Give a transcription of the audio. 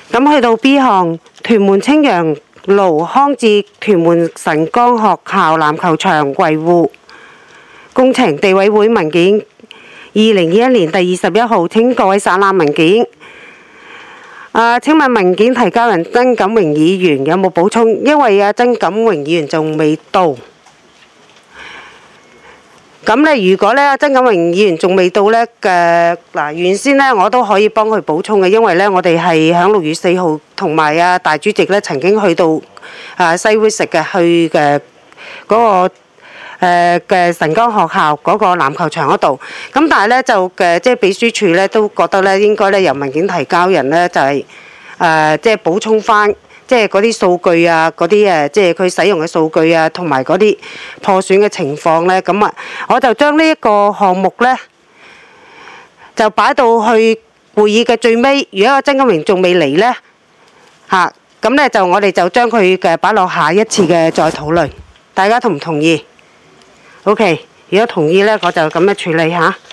咁去到 B 項，屯門青陽路匡智屯門晨光學校籃球場維護工程地委會文件2021年第21號，請各位省覽文件。請問文件提交人曾錦榮議員有冇補充？因為曾錦榮議員仲未到。咁咧，如果咧曾錦榮議員仲未到咧原先咧我都可以幫佢補充嘅，因為咧我哋係響6月4號同埋大主席咧曾經去到西會食嘅，去嘅嗰個嘅晨光學校嗰個籃球場嗰度。咁但係咧就即係秘書處咧都覺得咧應該咧由文件提交人咧就係即係補充翻。即係嗰啲數據啊，嗰啲即係佢使用嘅數據啊，同埋嗰啲破損嘅情況咧，咁我就將呢一個項目咧，就擺到去會議嘅最尾。如果曾錦榮仲未嚟咧，咁咧就我哋就將佢嘅擺落下一次嘅再討論。大家同唔同意？OK， 如果同意咧，我就咁樣處理嚇。